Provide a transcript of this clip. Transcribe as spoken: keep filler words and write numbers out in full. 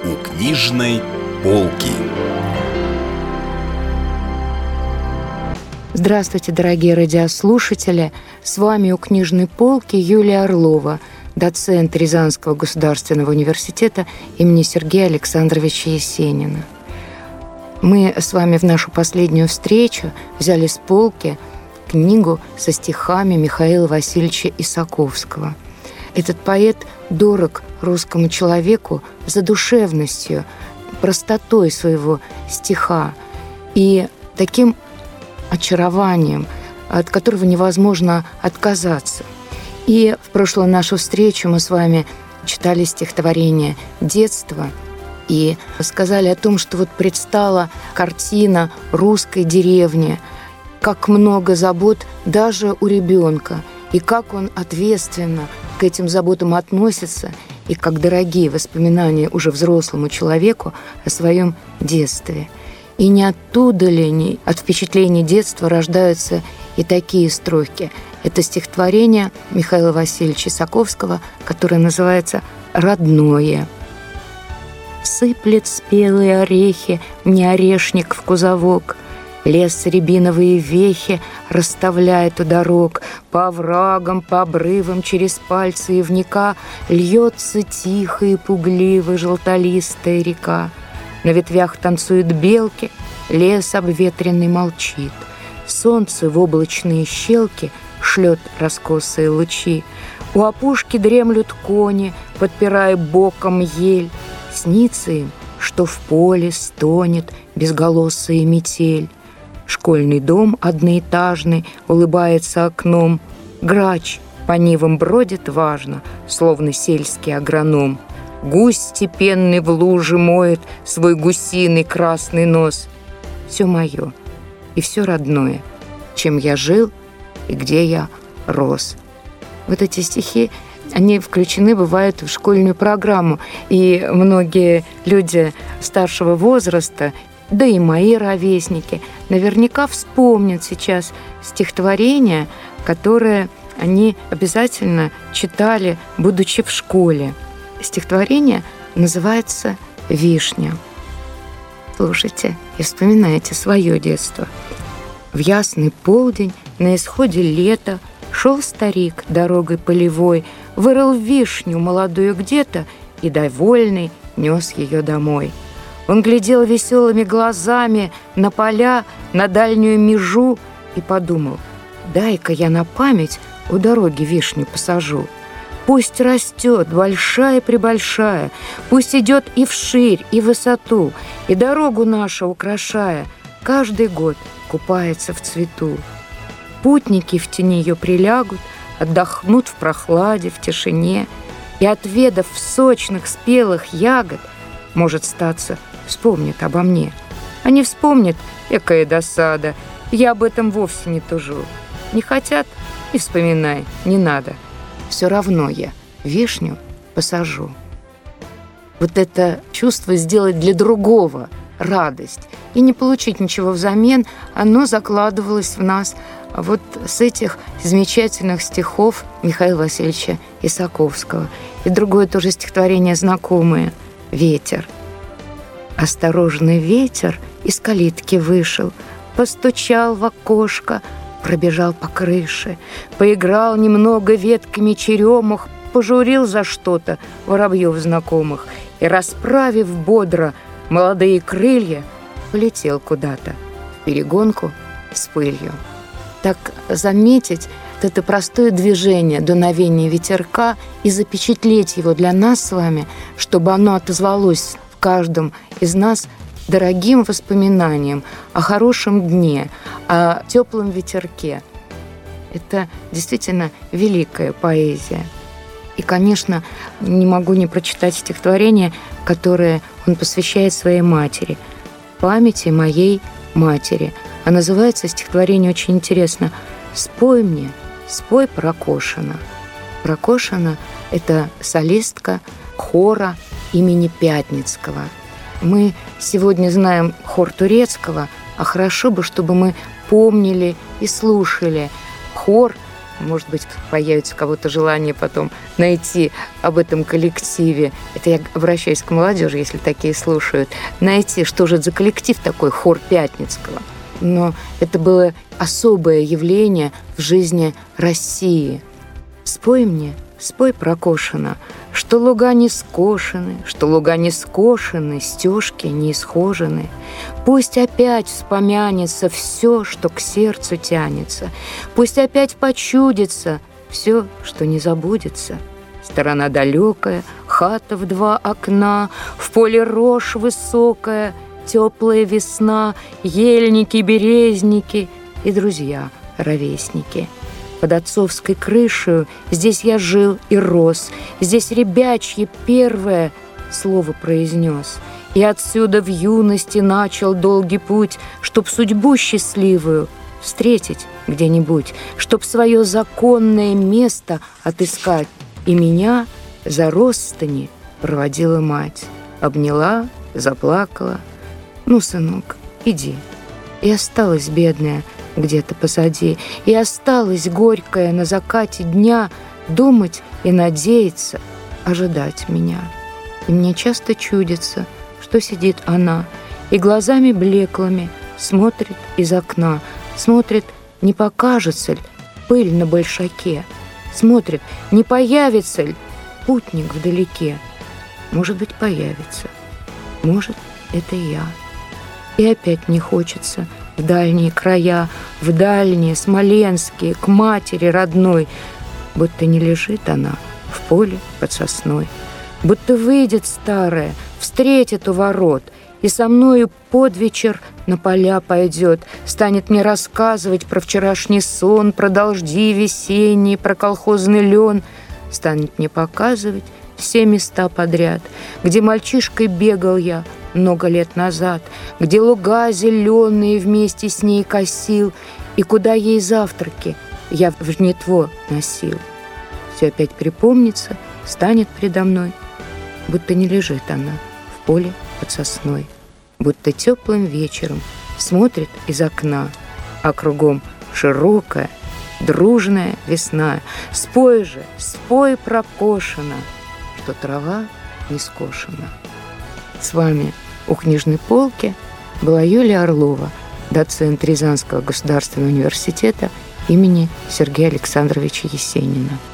У книжной полки. Здравствуйте, дорогие радиослушатели! С вами у книжной полки Юлия Орлова, доцент Рязанского государственного университета имени Сергея Александровича Есенина. Мы с вами в нашу последнюю встречу взяли с полки книгу со стихами Михаила Васильевича Исаковского. Этот поэт дорог русскому человеку задушевностью, простотой своего стиха и таким очарованием, от которого невозможно отказаться. И в прошлую нашу встречу мы с вами читали стихотворение «Детство» и сказали о том, что вот предстала картина русской деревни, как много забот даже у ребенка, и как он ответственно к этим заботам относится, и как дорогие воспоминания уже взрослому человеку о своем детстве. И не оттуда ли, не от впечатлений детства рождаются и такие строки. Это стихотворение Михаила Васильевича Исаковского, которое называется «Родное». Сыплет спелые орехи мне орешник в кузовок, лес рябиновые вехи расставляет у дорог, по оврагам, по обрывам, через пальцы ивника льется тихо и пугливо желтолистая река. На ветвях танцуют белки, лес обветренный молчит. Солнце в облачные щелки шлет раскосые лучи. У опушки дремлют кони, подпирая боком ель. Снится им, что в поле стонет безголосая метель. Школьный дом одноэтажный улыбается окном. Грач по нивам бродит важно, словно сельский агроном. Гусь степенный в луже моет свой гусиный красный нос. Все мое и все родное, чем я жил и где я рос. Вот эти стихи, они включены, бывают, в школьную программу. И многие люди старшего возраста, да и мои ровесники, наверняка вспомнят сейчас стихотворение, которое они обязательно читали, будучи в школе. Стихотворение называется «Вишня». Слушайте и вспоминайте свое детство. В ясный полдень на исходе лета шел старик дорогой полевой, вырыл вишню молодую где-то и, довольный, нес ее домой. Он глядел веселыми глазами на поля, на дальнюю межу и подумал: дай-ка я на память у дороги вишню посажу. Пусть растет большая-пребольшая, пусть идет и вширь, и в высоту, и дорогу нашу украшая, каждый год купается в цвету. Путники в тени ее прилягут, отдохнут в прохладе, в тишине, и, отведав сочных спелых ягод, может статься, вспомнят обо мне. А не вспомнят, экая досада, я об этом вовсе не тужу. Не хотят — и вспоминай, не надо. Все равно я вишню посажу. Вот это чувство сделать для другого радость и не получить ничего взамен, оно закладывалось в нас вот с этих замечательных стихов Михаила Васильевича Исаковского. И другое тоже стихотворение знакомое «Ветер». Осторожный ветер из калитки вышел, постучал в окошко, пробежал по крыше, поиграл немного ветками черемух, пожурил за что-то воробьев знакомых и, расправив бодро молодые крылья, полетел куда-то в перегонку с пылью. Так заметить вот это простое движение, дуновение ветерка и запечатлеть его для нас с вами, чтобы оно отозвалось в каждом из нас дорогим воспоминанием о хорошем дне, о теплом ветерке. Это действительно великая поэзия. И, конечно, не могу не прочитать стихотворение, которое он посвящает своей матери, памяти моей матери. А называется стихотворение очень интересно «Спой мне, спой Прокошина». Прокошина — это солистка хора имени Пятницкого. Мы сегодня знаем хор турецкого, а хорошо бы, чтобы мы помнили и слушали хор может быть, появится у кого-то желание потом найти об этом коллективе. Это я обращаюсь к молодежи, если такие слушают. Найти, что же это за коллектив такой, хор Пятницкого. Но это было особое явление в жизни России. Спой мне, спой, Прокошина, что луга не скошены, что луга не скошены, стежки не исхожены. Пусть опять вспомянется все, что к сердцу тянется. Пусть опять почудится все, что не забудется. Сторона далекая, хата в два окна, в поле рожь высокая, теплая весна, ельники, березники и друзья, ровесники. Под отцовской крышей здесь я жил и рос, здесь ребячье первое слово произнес. И отсюда в юности начал долгий путь, чтоб судьбу счастливую встретить где-нибудь, чтоб свое законное место отыскать. И меня за родствени проводила мать, обняла, заплакала. «Ну, сынок, иди». И осталась бедная где-то позади, и осталась горькая на закате дня думать и надеяться, ожидать меня. И мне часто чудится, что сидит она и глазами блеклыми смотрит из окна, смотрит, не покажется ли пыль на большаке, смотрит, не появится ли путник вдалеке. Может быть, появится, может, это я. И опять не хочется в дальние края, в дальние смоленские, к матери родной, будто не лежит она в поле под сосной, будто выйдет старая, встретит у ворот и со мною под вечер на поля пойдет, станет мне рассказывать про вчерашний сон, про дожди весенние, про колхозный лен, станет мне показывать все места подряд, где мальчишкой бегал я много лет назад, где луга зеленые вместе с ней косил, и куда ей завтраки я в жнитво носил. Все опять припомнится, станет предо мной, будто не лежит она в поле под сосной, будто теплым вечером смотрит из окна, а кругом широкая, дружная весна. Спой же, спой, Прокошина, что трава не скошена. С вами у книжной полки была Юлия Орлова, доцент Рязанского государственного университета имени Сергея Александровича Есенина.